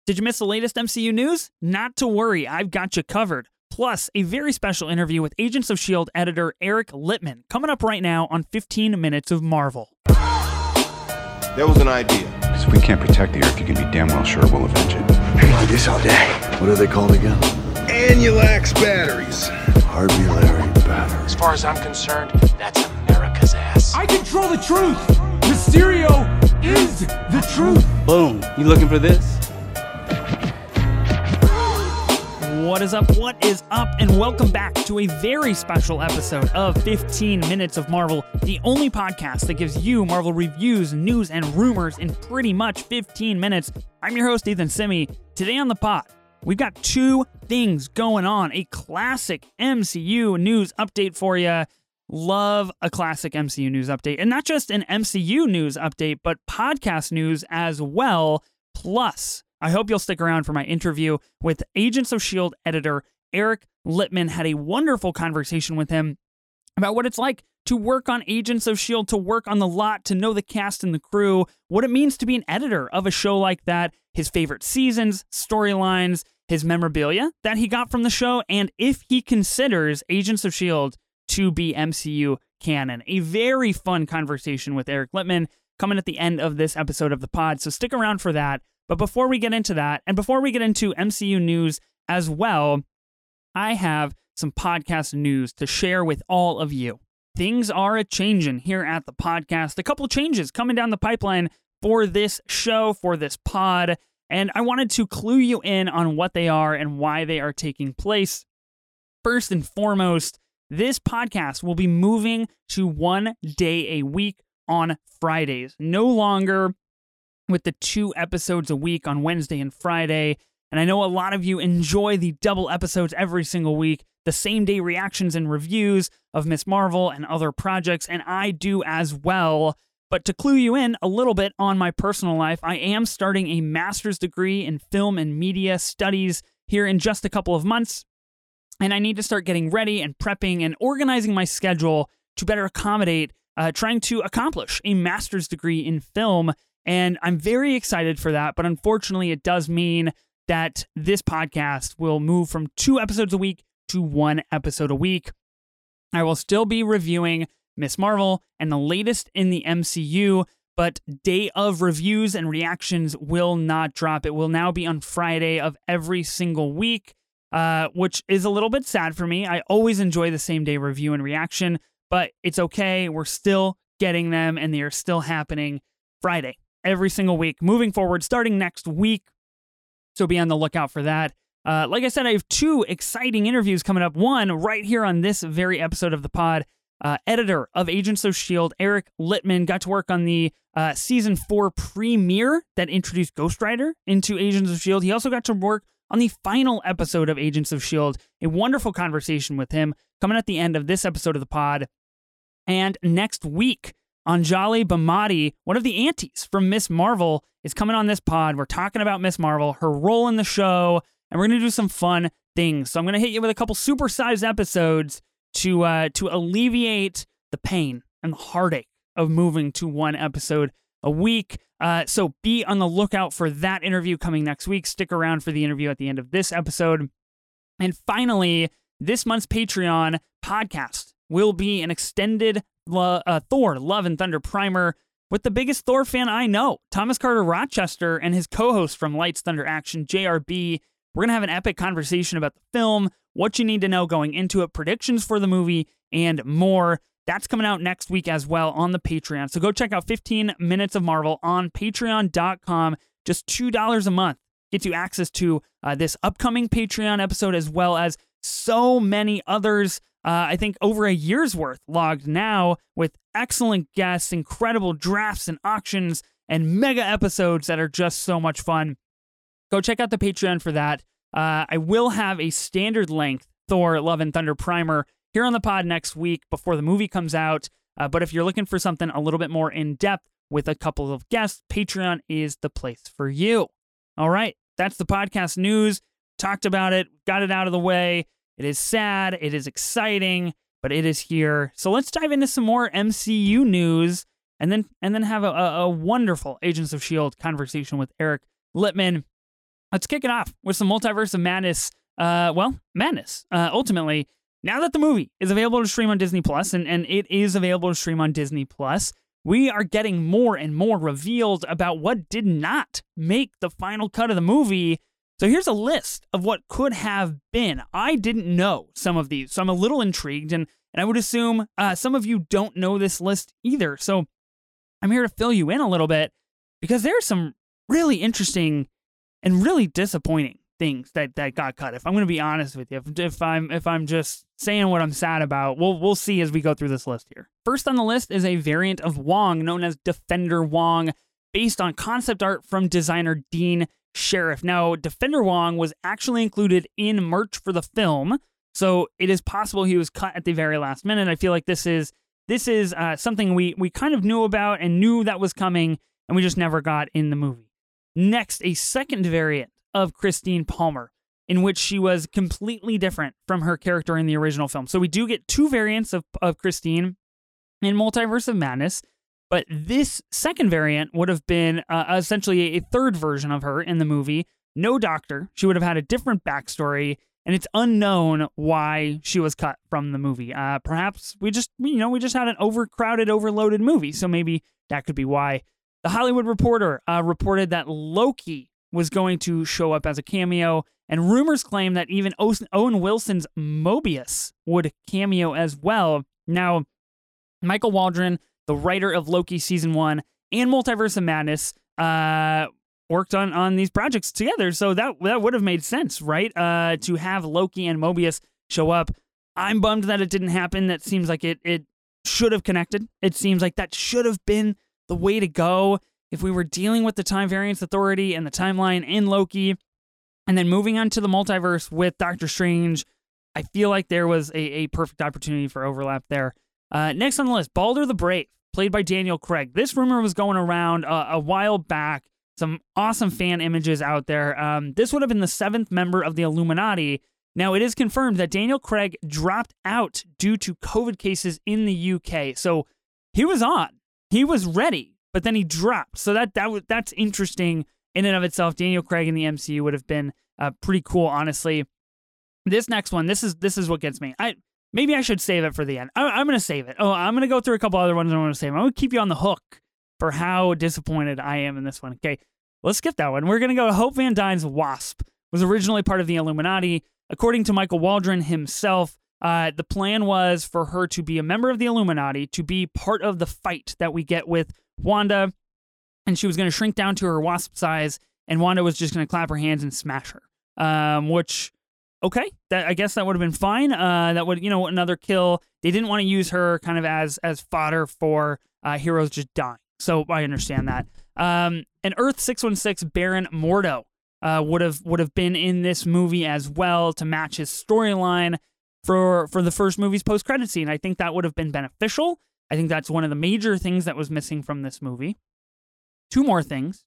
Did you miss the latest MCU news? Not to worry, I've got you covered. Plus, a very special interview with Agents of S.H.I.E.L.D. editor Eric Littman coming up right now on 15 Minutes of Marvel. There was an idea. If we can't protect the Earth, you can be damn well sure we'll avenge it. I could do this all day. What are they called again? Annulax batteries. Arbilary batteries. As far as I'm concerned, that's America's ass. I control the truth. Mysterio is the truth. Boom. You looking for this? What is up? What is up? And welcome back to a very special episode of 15 Minutes of Marvel, the only podcast that gives you Marvel reviews, news, and rumors in pretty much 15 minutes. I'm your host, Ethan Simi. Today on the pod, we've got two things going on. A classic MCU news update for you. Love a classic MCU news update. And not just an MCU news update, but podcast news as well. Plus, I hope you'll stick around for my interview with Agents of S.H.I.E.L.D. editor Eric Littman. Had a wonderful conversation with him about what it's like to work on Agents of S.H.I.E.L.D., to work on the lot, to know the cast and the crew, what it means to be an editor of a show like that, his favorite seasons, storylines, his memorabilia that he got from the show, and if he considers Agents of S.H.I.E.L.D. to be MCU canon. A very fun conversation with Eric Littman coming at the end of this episode of the pod, so stick around for that. But before we get into that, and before we get into MCU news as well, I have some podcast news to share with all of you. Things are a-changing here at the podcast. A couple changes coming down the pipeline for this show, for this pod, and I wanted to clue you in on what they are and why they are taking place. First and foremost, this podcast will be moving to 1 day a week on Fridays. No longer with the 2 episodes a week on Wednesday and Friday. And I know a lot of you enjoy the double episodes every single week, the same day reactions and reviews of Ms. Marvel and other projects, and I do as well. But to clue you in a little bit on my personal life, I am starting a master's degree in film and media studies here in just a couple of months. And I need to start getting ready and prepping and organizing my schedule to better accommodate trying to accomplish a master's degree in film. And I'm very excited for that, but unfortunately it does mean that this podcast will move from 2 episodes a week to 1 episode a week. I will still be reviewing Ms. Marvel and the latest in the MCU, but day of reviews and reactions will not drop. It will now be on Friday of every single week, which is a little bit sad for me. I always enjoy the same day review and reaction, but it's okay. We're still getting them, and they are still happening Friday every single week moving forward, starting next week. So be on the lookout for that. Like I said, I have 2 exciting interviews coming up. One right here on this very episode of the pod. Editor of Agents of S.H.I.E.L.D., Eric Littman, got to work on the Season 4 premiere that introduced Ghost Rider into Agents of S.H.I.E.L.D. He also got to work on the final episode of Agents of S.H.I.E.L.D. A wonderful conversation with him coming at the end of this episode of the pod. And next week, Anjali Bhamati, one of the aunties from Ms. Marvel, is coming on this pod. We're talking about Ms. Marvel, her role in the show, and we're going to do some fun things. So I'm going to hit you with a couple supersized episodes to alleviate the pain and the heartache of moving to 1 episode a week. So be on the lookout for that interview coming next week. Stick around for the interview at the end of this episode. And finally, this month's Patreon podcast will be an extended Thor Love and Thunder primer with the biggest Thor fan I know, Thomas Carter Rochester, and his co-host from Lights, Thunder, Action, JRB. We're going to have an epic conversation about the film, what you need to know going into it, predictions for the movie, and more. That's coming out next week as well on the Patreon. So go check out 15 Minutes of Marvel on patreon.com. Just $2 a month gets you access to this upcoming Patreon episode, as well as so many others. I think over a year's worth logged now, with excellent guests, incredible drafts and auctions, and mega episodes that are just so much fun. Go check out the Patreon for that. I will have a standard length Thor Love and Thunder primer here on the pod next week before the movie comes out. But if you're looking for something a little bit more in-depth with a couple of guests, Patreon is the place for you. All right, that's the podcast news. Talked about it, got it out of the way. It is sad, it is exciting, but it is here. So let's dive into some more MCU news, and then have a wonderful Agents of S.H.I.E.L.D. conversation with Eric Littman. let's kick it off with some Multiverse of Madness. Madness. Ultimately, now that the movie is available to stream on Disney Plus, and it is available to stream on Disney Plus, we are getting more and more revealed about what did not make the final cut of the movie. So here's a list of what could have been. I didn't know some of these, so I'm a little intrigued, and I would assume some of you don't know this list either. So I'm here to fill you in a little bit, because there are some really interesting and really disappointing things that got cut. If I'm going to be honest with you, if I'm just saying what I'm sad about, we'll see as we go through this list here. First on the list is a variant of Wong known as Defender Wong, based on concept art from designer Dean Sheriff. Now, Defender Wong was actually included in merch for the film, so it is possible he was cut at the very last minute. I feel like this is something we kind of knew about and knew that was coming, and we just never got in the movie. Next, a second variant of Christine Palmer, in which she was completely different from her character in the original film. So we do get two variants of Christine in Multiverse of Madness, but this second variant would have been essentially a third version of her in the movie. No doctor. She would have had a different backstory, and it's unknown why she was cut from the movie. Perhaps we just had an overcrowded, overloaded movie, so maybe that could be why. The Hollywood Reporter reported that Loki was going to show up as a cameo, and rumors claim that even Owen Wilson's Mobius would cameo as well. Now, Michael Waldron, the writer of Loki Season 1 and Multiverse of Madness, worked on these projects together, so that would have made sense, right? To have Loki and Mobius show up. I'm bummed that it didn't happen. That seems like it should have connected. It seems like that should have been the way to go if we were dealing with the Time Variance Authority and the timeline in Loki, and then moving on to the multiverse with Doctor Strange. I feel like there was a perfect opportunity for overlap there. Next on the list, Balder the Brave, played by Daniel Craig. This rumor was going around a while back. Some awesome fan images out there. This would have been the seventh member of the Illuminati. Now, it is confirmed that Daniel Craig dropped out due to COVID cases in the UK. So he was on. He was ready, but then he dropped. So that's interesting in and of itself. Daniel Craig in the MCU would have been pretty cool, honestly. This next one, this is what gets me. Maybe I should save it for the end. I'm going to save it. I'm going to go through a couple other ones I want to save. I'm going to keep you on the hook for how disappointed I am in this one. Okay, let's skip that one. We're going to go to Hope Van Dyne's Wasp. Was originally part of the Illuminati. According to Michael Waldron himself, the plan was for her to be a member of the Illuminati, to be part of the fight that we get with Wanda, and she was going to shrink down to her wasp size, and Wanda was just going to clap her hands and smash her. Which, okay, I guess that would have been fine. That would, another kill. They didn't want to use her kind of as fodder for heroes just dying. So I understand that. And Earth 616 Baron Mordo would have been in this movie as well to match his storyline for the first movie's post-credit scene. I think that would have been beneficial. I think that's one of the major things that was missing from this movie. Two more.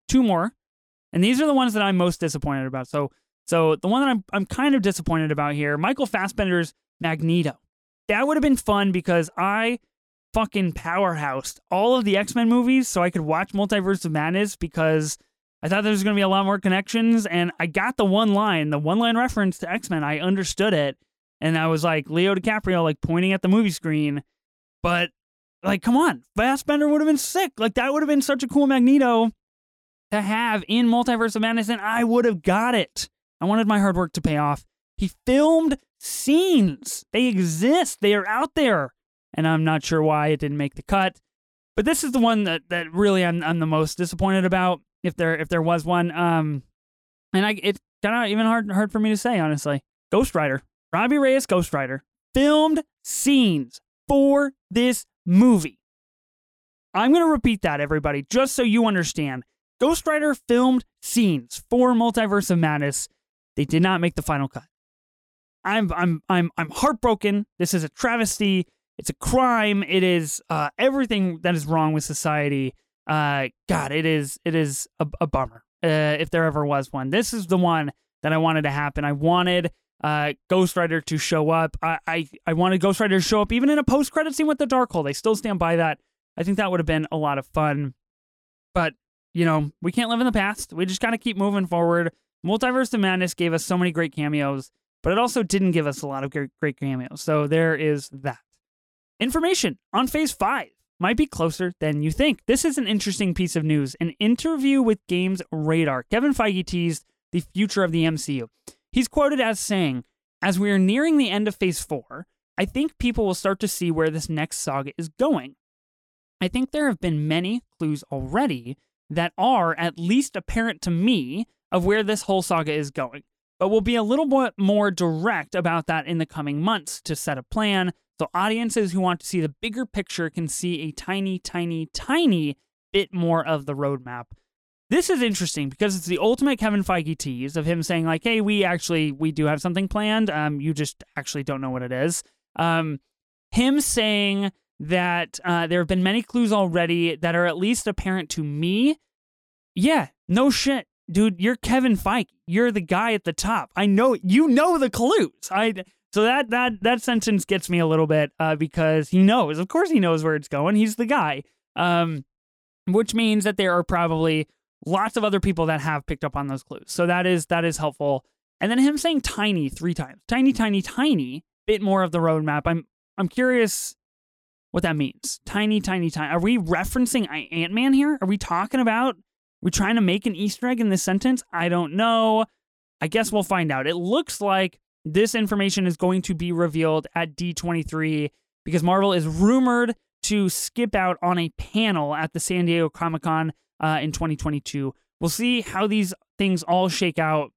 And these are the ones that I'm most disappointed about. So the one that I'm kind of disappointed about here, Michael Fassbender's Magneto. That would have been fun because I fucking powerhoused all of the X-Men movies so I could watch Multiverse of Madness, because I thought there was going to be a lot more connections, and I got the one line reference to X-Men. I understood it, and I was like Leo DiCaprio, like pointing at the movie screen. But like, come on, Fassbender would have been sick. Like, that would have been such a cool Magneto to have in Multiverse of Madness, and I would have got it. I wanted my hard work to pay off. He filmed scenes. They exist. They are out there. And I'm not sure why it didn't make the cut. But this is the one that really I'm the most disappointed about, if there was one. And it's kind of even hard for me to say, honestly. Ghost Rider. Robbie Reyes Ghost Rider filmed scenes for this movie. I'm going to repeat that, everybody, just so you understand. Ghost Rider filmed scenes for Multiverse of Madness. They did not make the final cut. I'm heartbroken. This is a travesty. It's a crime. It is everything that is wrong with society. God, it is a bummer. If there ever was one, this is the one that I wanted to happen. I wanted Ghost Rider to show up. I wanted Ghost Rider to show up even in a post-credit scene with the Darkhold. I still stand by that. I think that would have been a lot of fun. But we can't live in the past. We just got to keep moving forward. Multiverse of Madness gave us so many great cameos, but it also didn't give us a lot of great cameos. So there is that. Information on Phase 5 might be closer than you think. This is an interesting piece of news. An interview with Games Radar. Kevin Feige teased the future of the MCU. He's quoted as saying, "As we are nearing the end of Phase 4, I think people will start to see where this next saga is going. I think there have been many clues already that are at least apparent to me of where this whole saga is going. But we'll be a little bit more direct about that in the coming months to set a plan so audiences who want to see the bigger picture can see a tiny, tiny, tiny bit more of the roadmap." This is interesting because it's the ultimate Kevin Feige tease of him saying like, hey, we do have something planned. You just actually don't know what it is. Him saying that there have been many clues already that are at least apparent to me. Yeah, no shit. Dude, you're Kevin Feige. You're the guy at the top. I know, you know the clues. So that sentence gets me a little bit because he knows. Of course he knows where it's going. He's the guy. Which means that there are probably lots of other people that have picked up on those clues. So that is helpful. And then him saying tiny 3 times. Tiny, tiny, tiny bit more of the roadmap. I'm curious what that means. Tiny, tiny, tiny. Are we referencing Ant-Man here? Are we talking about, we're trying to make an Easter egg in this sentence? I don't know. I guess we'll find out. It looks like this information is going to be revealed at D23 because Marvel is rumored to skip out on a panel at the San Diego Comic-Con in 2022. We'll see how these things all shake out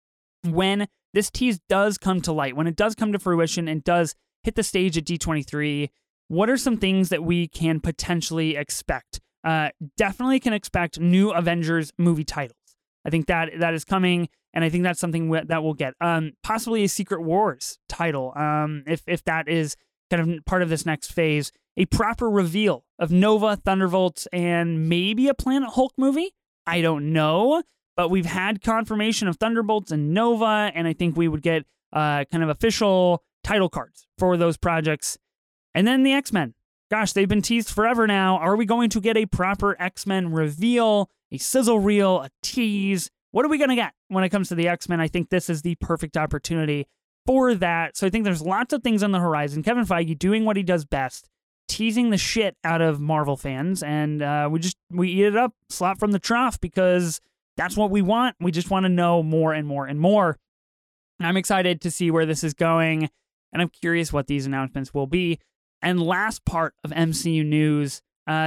when this tease does come to light, when it does come to fruition and does hit the stage at D23. What are some things that we can potentially expect? Definitely can expect new Avengers movie titles. I think that is coming, and I think that's something that we'll get. Possibly a Secret Wars title, if that is kind of part of this next phase. A proper reveal of Nova, Thunderbolts, and maybe a Planet Hulk movie? I don't know, but we've had confirmation of Thunderbolts and Nova, and I think we would get kind of official title cards for those projects. And then the X-Men. Gosh, they've been teased forever now. Are we going to get a proper X-Men reveal, a sizzle reel, a tease? What are we going to get when it comes to the X-Men? I think this is the perfect opportunity for that. So I think there's lots of things on the horizon. Kevin Feige doing what he does best, teasing the shit out of Marvel fans, and we eat it up, slop from the trough, because that's what we want. We just want to know more and more and more. And I'm excited to see where this is going, and I'm curious what these announcements will be. And last part of MCU news,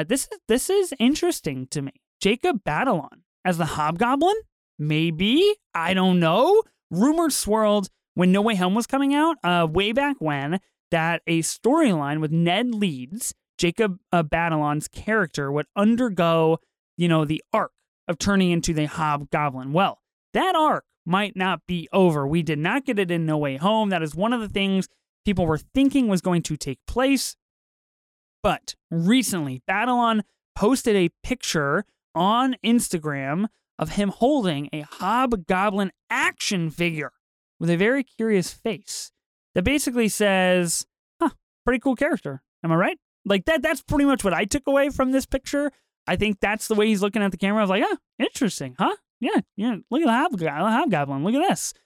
this is interesting to me. Jacob Batalon as the Hobgoblin? Maybe? I don't know. Rumors swirled when No Way Home was coming out, way back when, that a storyline with Ned Leeds, Jacob Batalon's character, would undergo, the arc of turning into the Hobgoblin. Well, that arc might not be over. We did not get it in No Way Home. That is one of the things people were thinking was going to take place. But recently, Batalon posted a picture on Instagram of him holding a Hobgoblin action figure with a very curious face that basically says, pretty cool character. Am I right? Like that's pretty much what I took away from this picture. I think that's the way he's looking at the camera. I was like, interesting, huh? Yeah, look at the Hobgoblin. Look at this.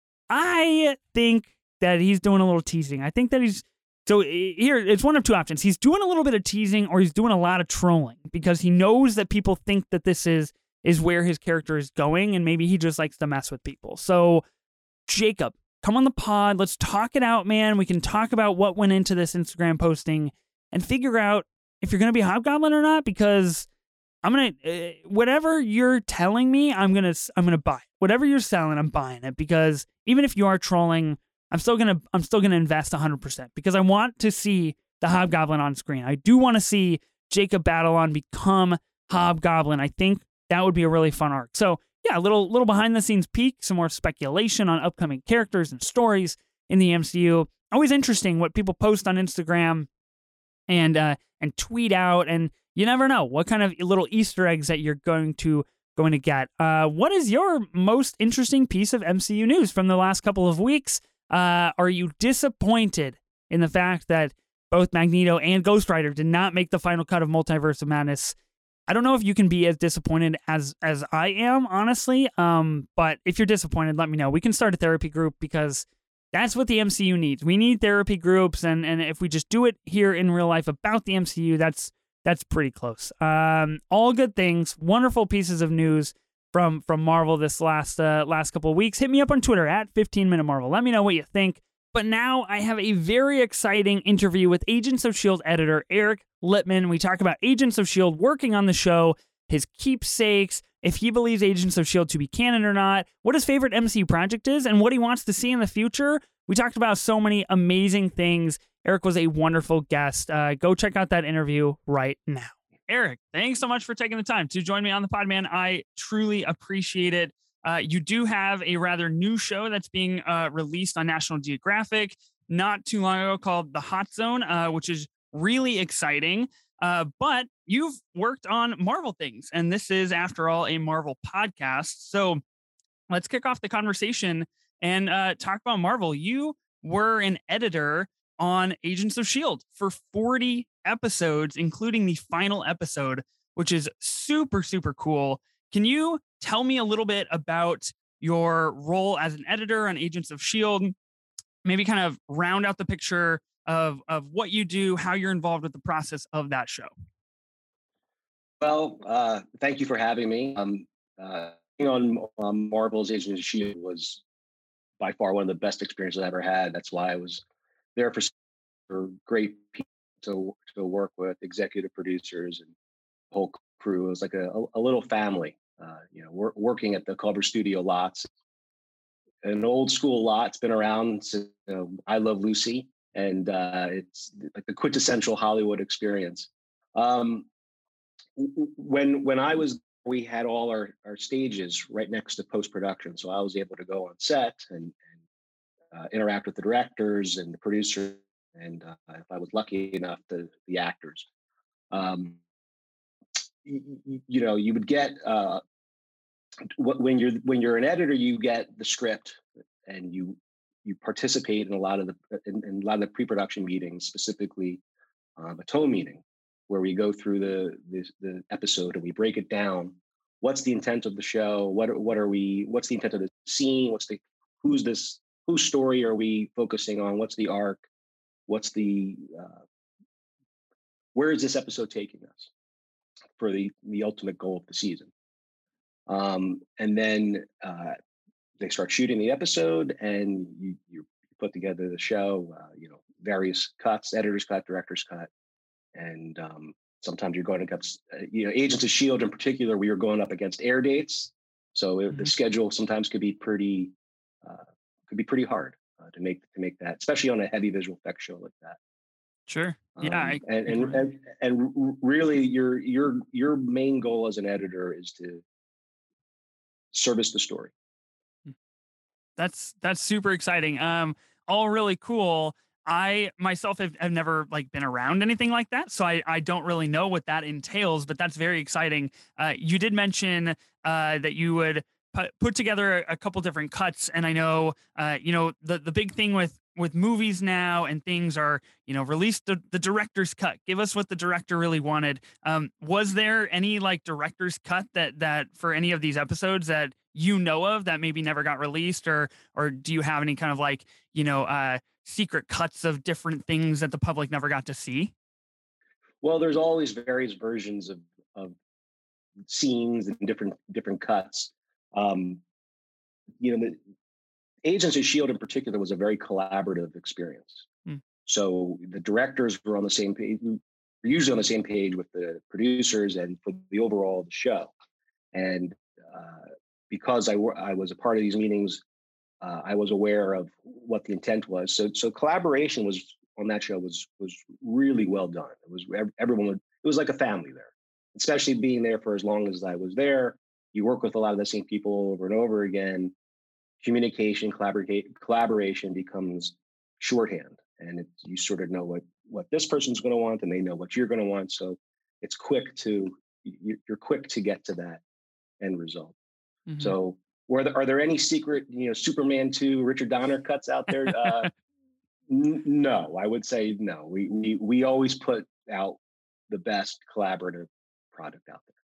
I think that he's doing a little teasing. I think that so here, it's one of two options. He's doing a little bit of teasing, or he's doing a lot of trolling because he knows that people think that this is where his character is going, and maybe he just likes to mess with people. So, Jacob, come on the pod. Let's talk it out, man. We can talk about what went into this Instagram posting and figure out if you're going to be Hobgoblin or not, because I'm going to, whatever you're telling me, I'm going to buy it. Whatever you're selling, I'm buying it, because even if you are trolling, I'm still going to invest 100% because I want to see the Hobgoblin on screen. I do want to see Jacob Batalon become Hobgoblin. I think that would be a really fun arc. So, yeah, a little behind the scenes peek, some more speculation on upcoming characters and stories in the MCU. Always interesting what people post on Instagram and tweet out, and you never know what kind of little Easter eggs that you're going to get. What is your most interesting piece of MCU news from the last couple of weeks? Are you disappointed in the fact that both Magneto and Ghost Rider did not make the final cut of Multiverse of Madness? I don't know if you can be as disappointed as I am, honestly. But if you're disappointed, let me know. We can start a therapy group because that's what the MCU needs. We need therapy groups, and if we just do it here in real life about the MCU, that's pretty close. All good things, wonderful pieces of news from Marvel this last couple of weeks. Hit me up on Twitter at 15Minute Marvel. Let me know what you think. But now I have a very exciting interview with Agents of S.H.I.E.L.D. editor Eric Lippman. We talk about Agents of S.H.I.E.L.D. working on the show, his keepsakes, if he believes Agents of S.H.I.E.L.D. to be canon or not, what his favorite MCU project is, and what he wants to see in the future. We talked about so many amazing things. Eric was a wonderful guest. Go check out that interview right now. Eric, thanks so much for taking the time to join me on the pod, man. I truly appreciate it. You do have a rather new show that's being released on National Geographic not too long ago called The Hot Zone, which is really exciting. But you've worked on Marvel things, and this is, after all, a Marvel podcast. So let's kick off the conversation and talk about Marvel. You were an editor on Agents of S.H.I.E.L.D. for 40 episodes, including the final episode, which is super, super cool. Can you tell me a little bit about your role as an editor on Agents of S.H.I.E.L.D.? Maybe kind of round out the picture of what you do, how you're involved with the process of that show. Well, thank you for having me. On Marvel's Agents of S.H.I.E.L.D. was by far one of the best experiences I ever had. That's why I was there for great people to work with, executive producers and the whole crew. It was like a little family. Working at the Culver Studio lots, an old school lot. It's been around since I Love Lucy, and it's like the quintessential Hollywood experience. When I was, we had all our stages right next to post-production, so I was able to go on set and interact with the directors and the producers, and if I was lucky enough, the actors. You would get when you're an editor, you get the script and you participate in a lot of the pre-production meetings, specifically a tone meeting, where we go through the episode and we break it down. What's the intent of the show? What's the intent of the scene? Whose story are we focusing on? What's the arc? Where is this episode taking us for the ultimate goal of the season? And then they start shooting the episode, and you put together the show. Various cuts: editor's cut, director's cut, and sometimes you're going against, Agents of S.H.I.E.L.D. in particular. We were going up against air dates, so the schedule sometimes could be pretty hard to make that, especially on a heavy visual effects show like that. Sure. Yeah. And really, your main goal as an editor is to service the story. That's super exciting. All really cool. I myself have never been around anything like that, so I don't really know what that entails, but that's very exciting. You did mention that you would put together a couple different cuts, and I know the big thing with movies now and things are, release the director's cut. Give us what the director really wanted. Was there any director's cut that for any of these episodes that you know of that maybe never got released, or do you have any kind of secret cuts of different things that the public never got to see? Well, there's always various versions of scenes and different cuts. The Agents of S.H.I.E.L.D. in particular was a very collaborative experience. So the directors were on the same page, usually on the same page with the producers and for the overall of the show. And because I was a part of these meetings, I was aware of what the intent was. So collaboration on that show was really well done. It was like a family there, especially being there for as long as I was there. You work with a lot of the same people over and over again. Communication, collaboration becomes shorthand, and you sort of know what this person's going to want, and they know what you're going to want. So it's you're quick to get to that end result. Mm-hmm. So are there any secret, Superman 2 Richard Donner cuts out there? No, I would say no. We always put out the best collaborative product out there.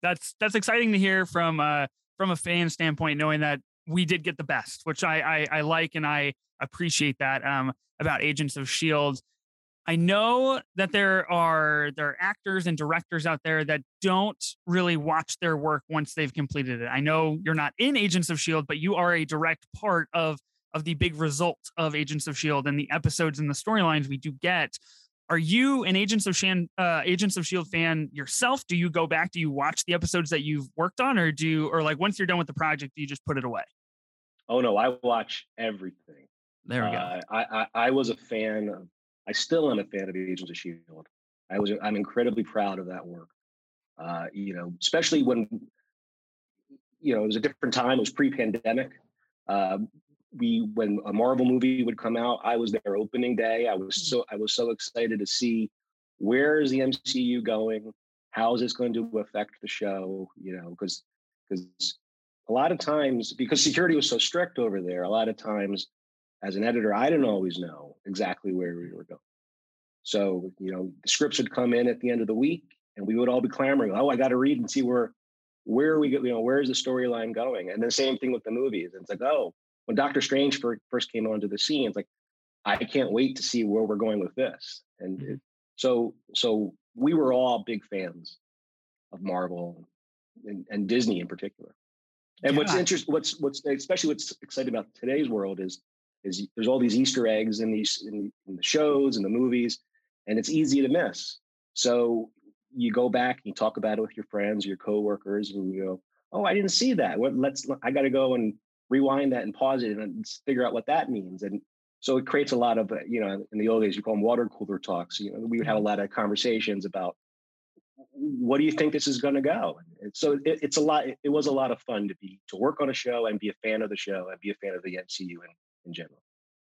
that's exciting to hear from a fan standpoint, knowing that we did get the best, which I like, and I appreciate that about Agents of S.H.I.E.L.D. I know that there are actors and directors out there that don't really watch their work once they've completed it. I know you're not in Agents of S.H.I.E.L.D., but you are a direct part of the big result of Agents of S.H.I.E.L.D. and the episodes and the storylines we do get. Are you an Agents of S.H.I.E.L.D. fan yourself? Do you go back? Do you watch the episodes that you've worked on, or like once you're done with the project, do you just put it away? Oh no, I watch everything. There we go. I was a fan of. I still am a fan of Agents of S.H.I.E.L.D. I'm incredibly proud of that work. Especially when, it was a different time. It was pre-pandemic. When a Marvel movie would come out, I was there opening day. I was so excited to see where is the MCU going? How is this going to affect the show? Because a lot of times, because security was so strict over there, a lot of times as an editor, I didn't always know exactly where we were going. So, the scripts would come in at the end of the week and we would all be clamoring, oh, I got to read and see where are we, where's the storyline going? And the same thing with the movies. It's like, oh, when Doctor Strange first came onto the scene, it's like, I can't wait to see where we're going with this. And so we were all big fans of Marvel and Disney in particular. And what's interesting, what's exciting about today's world is there's all these Easter eggs in the shows and the movies, and it's easy to miss. So you go back and you talk about it with your friends, your coworkers, and you go, "Oh, I didn't see that. I got to go and rewind that and pause it and figure out what that means." And so it creates a lot of, in the old days, you call them water cooler talks. We would have a lot of conversations about, what do you think this is going to go? And so it's a lot. It was a lot of fun to work on a show and be a fan of the show and be a fan of the MCU in general.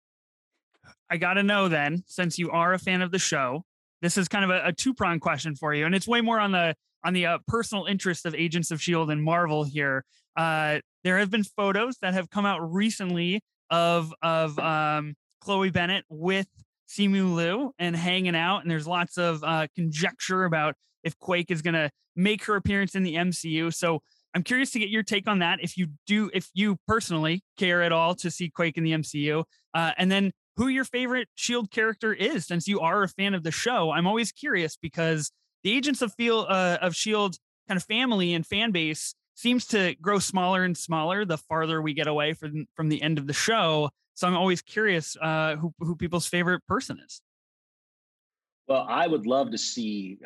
I got to know then, since you are a fan of the show, this is kind of a two-pronged question for you, and it's way more on the personal interest of Agents of S.H.I.E.L.D. and Marvel here. There have been photos that have come out recently of Chloe Bennet with Simu Liu and hanging out, and there's lots of conjecture about if Quake is going to make her appearance in the MCU. So I'm curious to get your take on that. If you personally care at all to see Quake in the MCU, and then who your favorite S.H.I.E.L.D. character is, since you are a fan of the show. I'm always curious because the Agents of S.H.I.E.L.D. kind of family and fan base seems to grow smaller and smaller the farther we get away from the end of the show. So I'm always curious who people's favorite person is. Well, I would love to see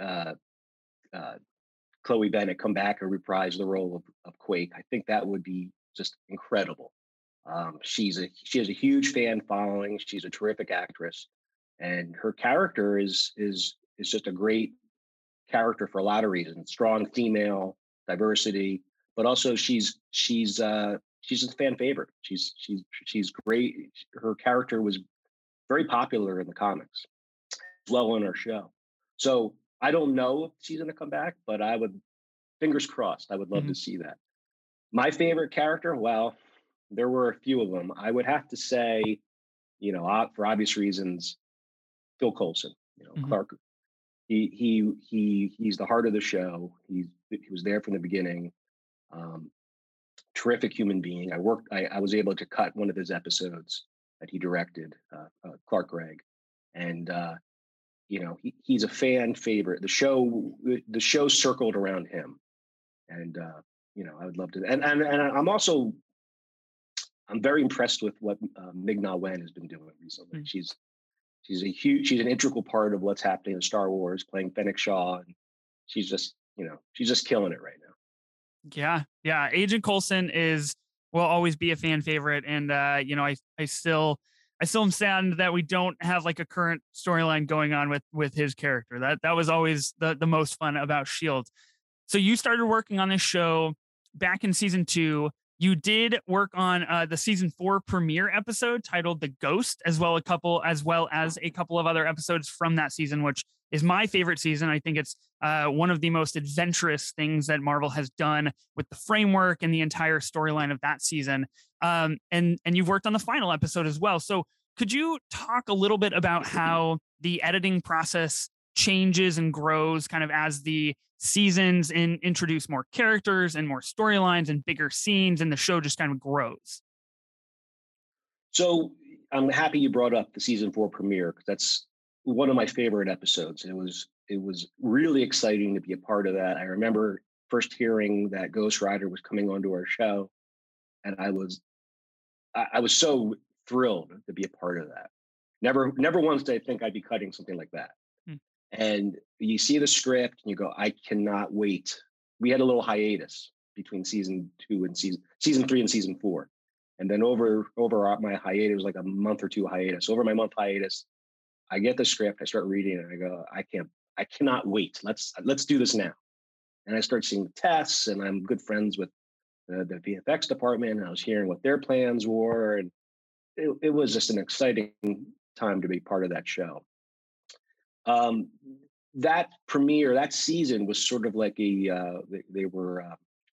Chloe Bennet come back and reprise the role of Quake. I think that would be just incredible. She has a huge fan following. She's a terrific actress, and her character is just a great character for a lot of reasons. Strong female diversity, but also she's a fan favorite. She's great. Her character was very popular in the comics, as well on our show. So I don't know if she's going to come back, but I would, fingers crossed, I would love to see that. My favorite character, well, there were a few of them. I would have to say, for obvious reasons, Phil Coulson, Clark. He's the heart of the show. He was there from the beginning. Terrific human being. I was able to cut one of his episodes that he directed, Clark Gregg, and he's a fan favorite. The show circled around him, and I would love to. And I'm very impressed with what Ming-Na Wen has been doing recently. She's an integral part of what's happening in Star Wars, playing Fennec Shaw, and she's just killing it right now. Yeah. Agent Coulson will always be a fan favorite, and I still am saddened that we don't have like a current storyline going on with his character. That was always the most fun about S.H.I.E.L.D. So you started working on this show back in season 2. You did work on the season 4 premiere episode titled "The Ghost," as well as a couple of other episodes from that season, which is my favorite season. I think it's one of the most adventurous things that Marvel has done with the framework and the entire storyline of that season. And you've worked on the final episode as well. So could you talk a little bit about how the editing process changes and grows kind of as the seasons introduce more characters and more storylines and bigger scenes, and the show just kind of grows? So I'm happy you brought up the season 4 premiere, because that's one of my favorite episodes. It was really exciting to be a part of that. I remember first hearing that Ghost Rider was coming onto our show, and I was so thrilled to be a part of that. Never once did I think I'd be cutting something like that. And you see the script and you go, I cannot wait. We had a little hiatus between season 2 and season 3 and season 4. And then over my hiatus, it was like a month or 2 hiatus. Over my month hiatus, I get the script, I start reading it, and I go, I cannot wait. Let's do this now. And I start seeing the tests, and I'm good friends with the VFX department, and I was hearing what their plans were, and it was just an exciting time to be part of that show. That premiere, that season was sort of like they were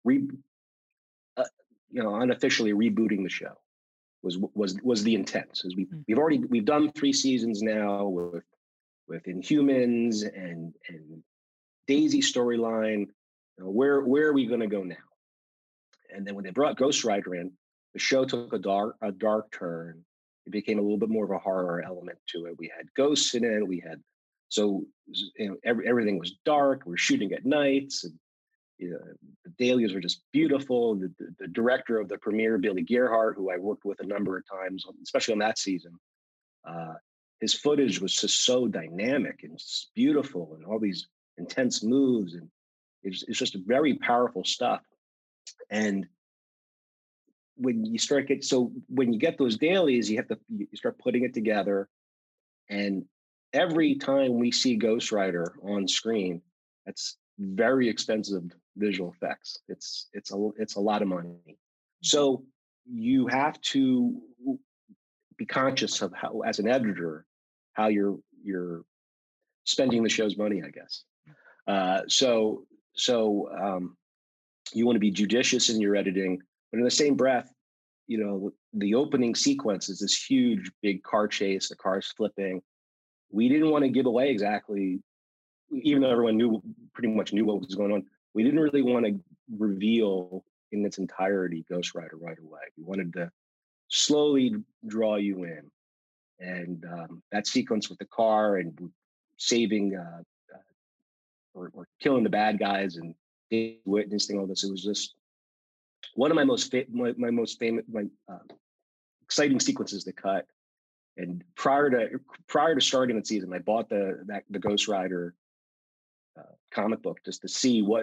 unofficially rebooting the show. Was the intent? Because we've done 3 seasons now with Inhumans and Daisy storyline. Where are we going to go now? And then when they brought Ghost Rider in, the show took a dark turn. It became a little bit more of a horror element to it. We had ghosts in it. Everything was dark. We were shooting at nights, and the dailies were just beautiful. The director of the premiere, Billy Gerhardt, who I worked with a number of times, especially on that season, his footage was just so dynamic and beautiful, and all these intense moves, and it's just very powerful stuff. And when you get those dailies, you start putting it together, and every time we see Ghost Rider on screen, that's very expensive visual effects. It's a lot of money. So you have to be conscious of how, as an editor, how you're spending the show's money, I guess. So you want to be judicious in your editing, but in the same breath, the opening sequence is this huge, big car chase, the cars flipping. We didn't want to give away exactly, even though everyone pretty much knew what was going on. We didn't really want to reveal in its entirety Ghost Rider right away. We wanted to slowly draw you in. And that sequence with the car and saving or killing the bad guys and witnessing all this, it was just one of my most exciting sequences to cut. And prior to starting the season, I bought the Ghost Rider comic book just to see what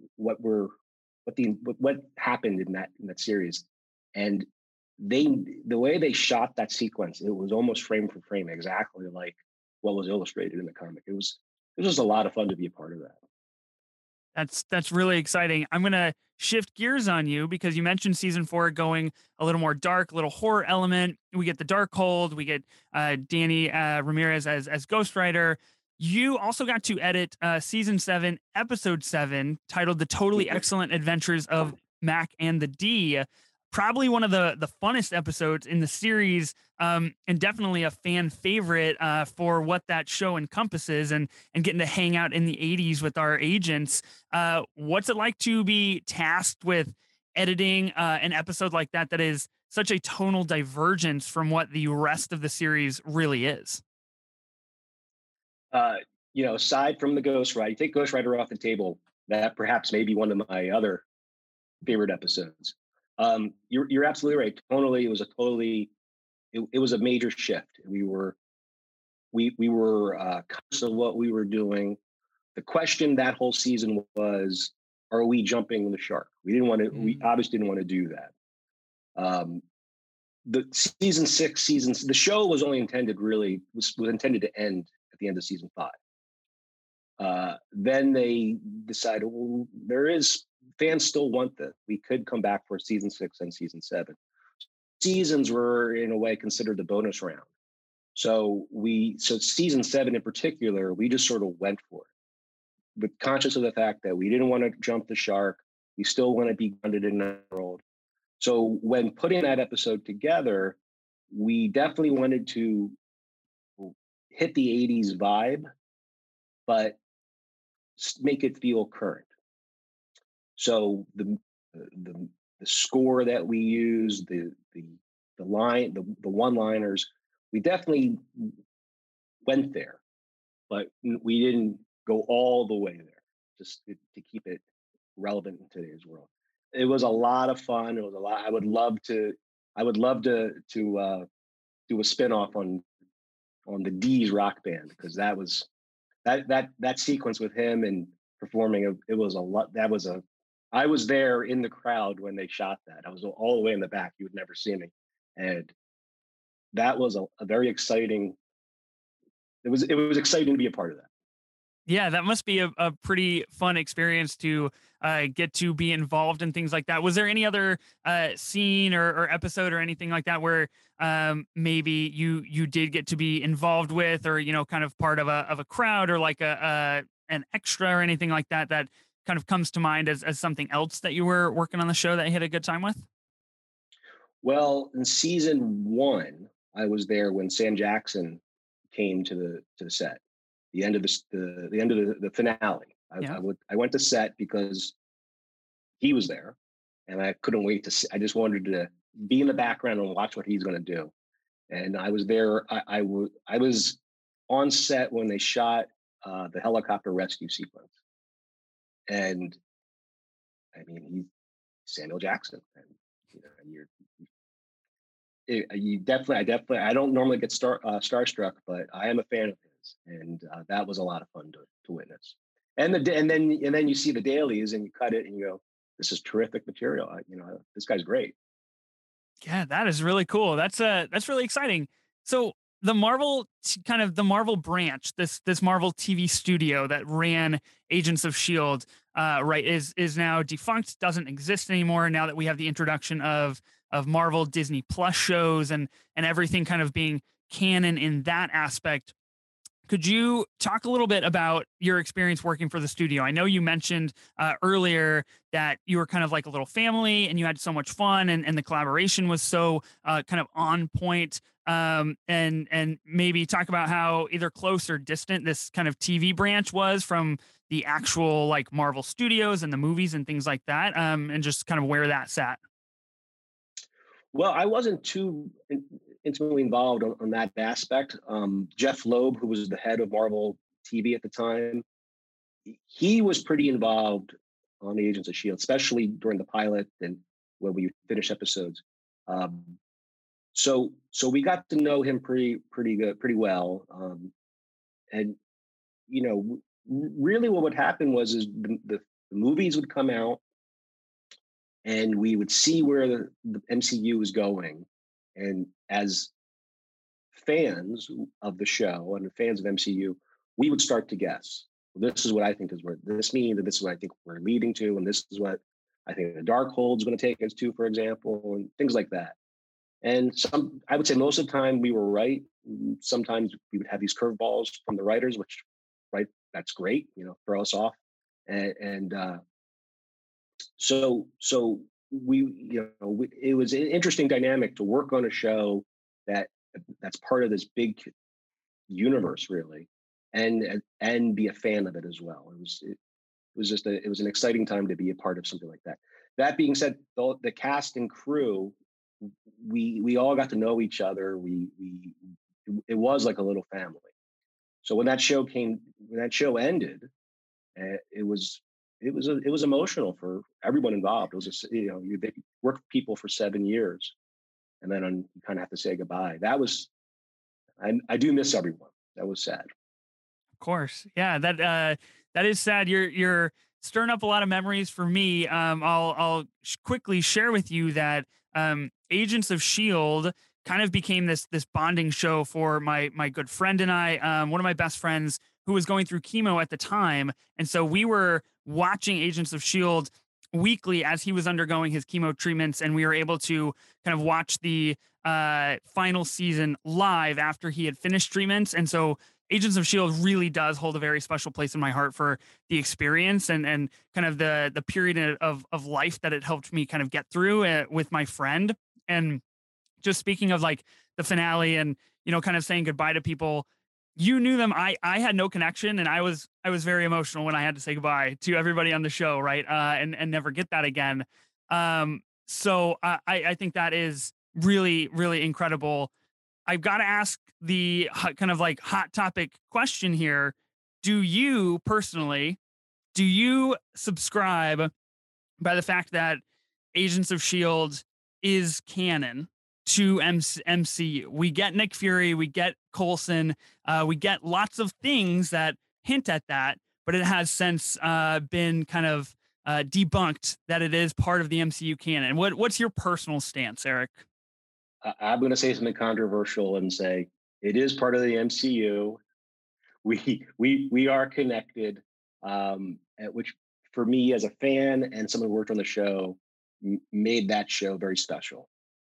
happened in that series. And the way they shot that sequence, it was almost frame for frame exactly like what was illustrated in the comic. It was just a lot of fun to be a part of that. That's really exciting. I'm going to shift gears on you because you mentioned season 4 going a little more dark, a little horror element. We get the Darkhold. We get Danny Ramirez as Ghost Rider. You also got to edit season 7, episode 7, titled "The Totally Excellent Adventures of Mac and the D." Probably one of the funnest episodes in the series, and definitely a fan favorite for what that show encompasses, and getting to hang out in the 80s with our agents. What's it like to be tasked with editing an episode like that is such a tonal divergence from what the rest of the series really is? Aside from the Ghost Rider, you take Ghost Rider off the table, that perhaps may be one of my other favorite episodes. You're absolutely right. Tonally, it was a major shift. We were conscious of what we were doing. The question that whole season was, are we jumping the shark? We obviously didn't want to do that. The season 6 the show was only intended to end at the end of season 5. Then they decided, well, fans still want this. We could come back for season 6 and season 7. Seasons were in a way considered the bonus round. So season 7 in particular, we just sort of went for it, but conscious of the fact that we didn't want to jump the shark. We still want to be grounded in the world. So when putting that episode together, we definitely wanted to hit the 80s vibe, but make it feel current. So the score that we use, the one-liners, we definitely went there, but we didn't go all the way there, just to keep it relevant in today's world. It was a lot of fun. It was a lot. I would love to do a spinoff on the D's rock band, because that was that sequence with him and performing. It was a lot. I was there in the crowd when they shot that. I was all the way in the back. You would never see me, and that was a very exciting. It was exciting to be a part of that. Yeah, that must be a pretty fun experience to get to be involved in things like that. Was there any other scene or episode or anything like that where maybe you did get to be involved with, or kind of part of a crowd, or like an extra or anything like that that kind of comes to mind as something else that you were working on the show that you had a good time with? Well, in season 1, I was there when Sam Jackson came to the set. The end of the finale. I went to set because he was there, and I couldn't wait to see. I just wanted to be in the background and watch what he's going to do. And I was there. I was on set when they shot the helicopter rescue sequence, and I mean, he's Samuel Jackson, and you definitely. I don't normally get starstruck, but I am a fan of his, and that was a lot of fun to witness. And then you see the dailies, and you cut it, and you go, "This is terrific material. This guy's great." Yeah, that is really cool. That's really exciting. So the Marvel branch, this Marvel TV studio that ran Agents of S.H.I.E.L.D., right, is now defunct, doesn't exist anymore. Now that we have the introduction of Marvel Disney Plus shows and everything kind of being canon in that aspect. Could you talk a little bit about your experience working for the studio? I know you mentioned earlier that you were kind of like a little family and you had so much fun, and the collaboration was so kind of on point. And maybe talk about how either close or distant this kind of TV branch was from the actual like Marvel Studios and the movies and things like that, and just kind of where that sat. Well, I wasn't too intimately involved on that aspect. Jeff Loeb, who was the head of Marvel TV at the time, he was pretty involved on the Agents of S.H.I.E.L.D., especially during the pilot and when we finished episodes. So we got to know him pretty well. And really what would happen was the movies would come out, and we would see where the MCU was going. And as fans of the show and fans of MCU, we would start to guess. Well, this is what I think is where this means, and this is what I think we're leading to, and this is what I think the Darkhold is going to take us to, for example, and things like that. And I would say most of the time we were right. Sometimes we would have these curveballs from the writers, which, right, that's great, throw us off. So it was an interesting dynamic to work on a show that's part of this big universe, really, and be a fan of it as well. It was an exciting time to be a part of something like that. That being said, the cast and crew, we all got to know each other. It was like a little family. So when that show ended, it was emotional for everyone involved. It was just, you work with people for 7 years, and then you kind of have to say goodbye. I do miss everyone. That was sad. Of course. Yeah, that is sad. You're stirring up a lot of memories for me. I'll quickly share with you that Agents of S.H.I.E.L.D. kind of became this bonding show for my good friend and I. One of my best friends who was going through chemo at the time, and so we were watching Agents of S.H.I.E.L.D. weekly as he was undergoing his chemo treatments, and we were able to kind of watch the final season live after he had finished treatments. And so Agents of S.H.I.E.L.D. really does hold a very special place in my heart for the experience and kind of the period of life that it helped me kind of get through with my friend. And just speaking of like the finale and, kind of saying goodbye to people, you knew them. I had no connection, and I was very emotional when I had to say goodbye to everybody on the show, right? And never get that again. So I think that is really, really incredible. I've got to ask the kind of like hot topic question here. Do you personally, do you subscribe by the fact that Agents of S.H.I.E.L.D. is canon to MCU? We get Nick Fury, we get Coulson, we get lots of things that hint at that, but it has since been kind of debunked that it is part of the MCU canon. What's your personal stance, Eric? I'm going to say something controversial and say it is part of the MCU. We are connected, which for me as a fan and someone who worked on the show made that show very special.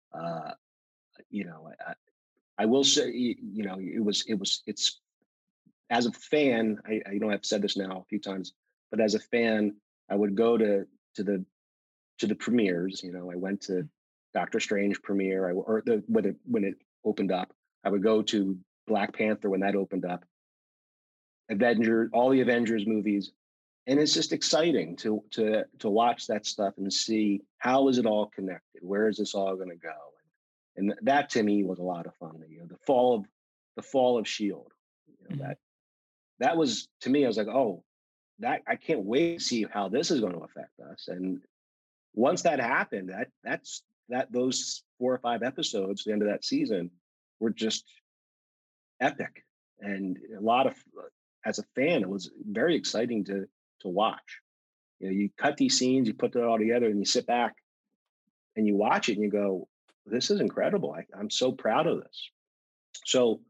I will say, it's as a fan, I I've said this now a few times, but as a fan, I would go to the premieres. I went to Doctor Strange premiere, when it opened up. I would go to Black Panther when that opened up. All the Avengers movies, and it's just exciting to watch that stuff and see how is it all connected. Where is this all going to go? And that to me was a lot of fun. The fall of Shield. That was, to me, I was like, oh, that I can't wait to see how this is going to affect us. And once that happened, those 4 or 5 episodes, the end of that season, were just epic. And a lot of, as a fan, it was very exciting to watch. You cut these scenes, you put it all together, and you sit back and you watch it and you go, this is incredible. I'm so proud of this. So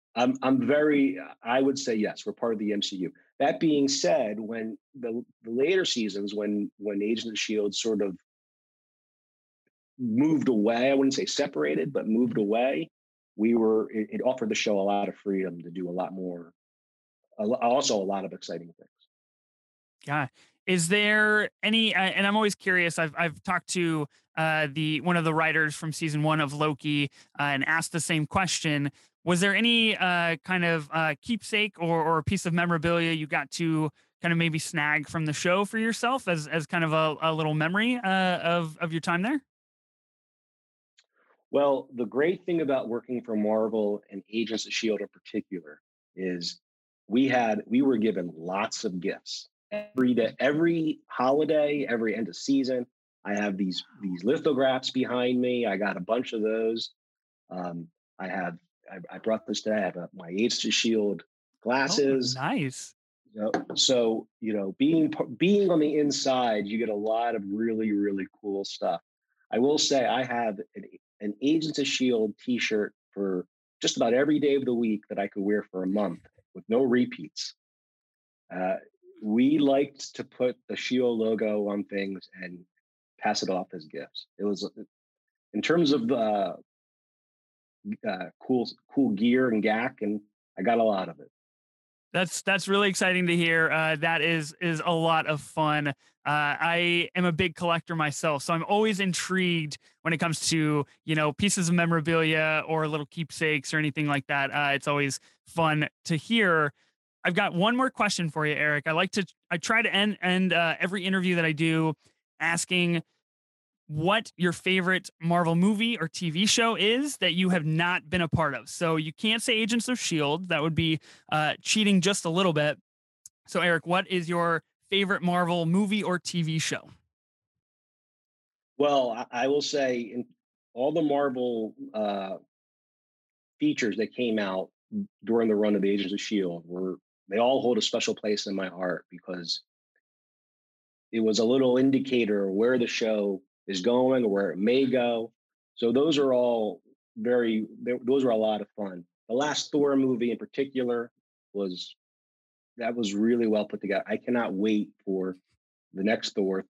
I would say, yes, we're part of the MCU. That being said, when the later seasons, when Agents of S.H.I.E.L.D. sort of moved away, I wouldn't say separated, but moved away, it offered the show a lot of freedom to do a lot more, also a lot of exciting things. Yeah. Is there any, and I'm always curious, I've talked to one of the writers from season 1 of Loki and asked the same question. Was there any kind of keepsake or a piece of memorabilia you got to kind of maybe snag from the show for yourself as kind of a little memory of your time there? Well, the great thing about working for Marvel and Agents of S.H.I.E.L.D. in particular is we were given lots of gifts. Every day, every holiday, every end of season, I have these lithographs behind me. I got a bunch of those. I brought this today. I have my Agents of S.H.I.E.L.D. glasses. Oh, nice. So being on the inside, you get a lot of really, really cool stuff. I will say I have an Agents of S.H.I.E.L.D. t-shirt for just about every day of the week that I could wear for a month with no repeats. We liked to put the S.H.I.E.L.D. logo on things and pass it off as gifts. It was, in terms of cool gear and gack, and I got a lot of it. That's really exciting to hear. That is a lot of fun. I am a big collector myself, so I'm always intrigued when it comes to pieces of memorabilia or little keepsakes or anything like that. It's always fun to hear. I've got one more question for you, Eric. I try to end every interview that I do asking what your favorite Marvel movie or TV show is that you have not been a part of. So you can't say Agents of S.H.I.E.L.D. That would be cheating just a little bit. So Eric, what is your favorite Marvel movie or TV show? Well, I will say in all the Marvel features that came out during the run of the Agents of S.H.I.E.L.D. they all hold a special place in my heart because it was a little indicator of where the show is going or where it may go. So those are a lot of fun. The last Thor movie in particular was really well put together. I cannot wait for the next Thor,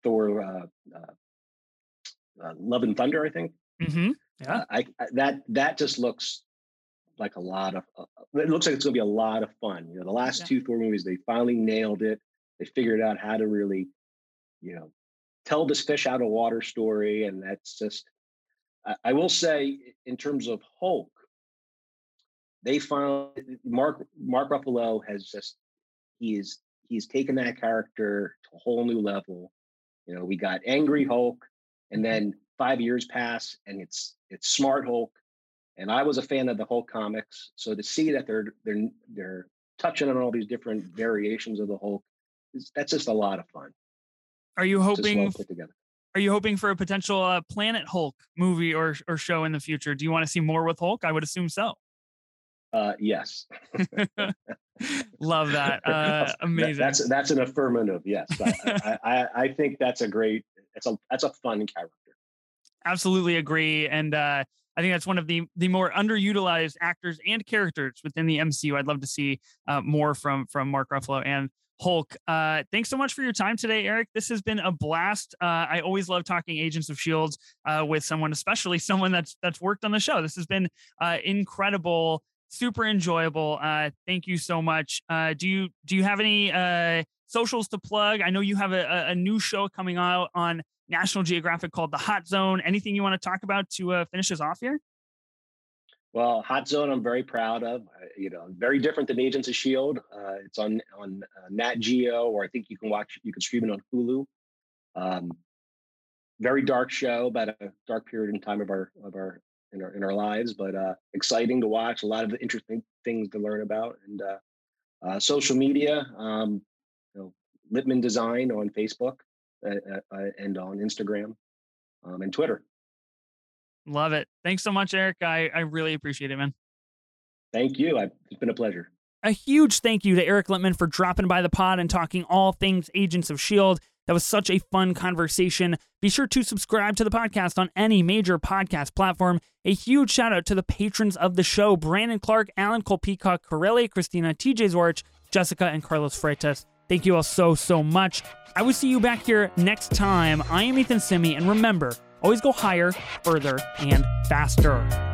Love and Thunder, I think. Mm-hmm. Yeah. That just looks like it looks like it's going to be a lot of fun. The last 2 Thor movies, they finally nailed it. They figured out how to really, tell this fish out of water story. And that's just, I will say in terms of Hulk, they found Mark Ruffalo has just he's taken that character to a whole new level. You know, we got Angry Hulk, and then 5 years pass, and it's Smart Hulk. And I was a fan of the Hulk comics, so to see that they're touching on all these different variations of the Hulk, that's just a lot of fun. Are you hoping? Well put together. Are you hoping for a potential Planet Hulk movie or show in the future? Do you want to see more with Hulk? I would assume so. Yes. Love that. Amazing. That's an affirmative. Yes, I think that's a great. That's a fun character. Absolutely agree, and I think that's one of the more underutilized actors and characters within the MCU. I'd love to see more from Mark Ruffalo and Hulk. Thanks so much for your time today, Eric. This has been a blast. I always love talking Agents of S.H.I.E.L.D. With someone, especially someone that's worked on the show. This has been incredible. Super enjoyable. Thank you so much. Do you have any socials to plug? I know you have a new show coming out on National Geographic called The Hot Zone. Anything you want to talk about to finish us off here? Well, Hot Zone, I'm very proud of. Very different than Agents of S.H.I.E.L.D. It's on Nat Geo, or I think you can stream it on Hulu. Very dark show about a dark period in time of our lives, but exciting to watch. A lot of interesting things to learn about, and social media. Littman Design on Facebook and on Instagram and Twitter. Love it. Thanks so much, Eric. I really appreciate it, man. Thank you. It's been a pleasure. A huge thank you to Eric Littman for dropping by the pod and talking all things Agents of S.H.I.E.L.D. That was such a fun conversation. Be sure to subscribe to the podcast on any major podcast platform. A huge shout out to the patrons of the show: Brandon Clark, Alan Kolpika, Corelli, Christina, TJ Zorich, Jessica, and Carlos Freitas. Thank you all so much. I will see you back here next time. I am Ethan Simi, and remember, always go higher, further, and faster.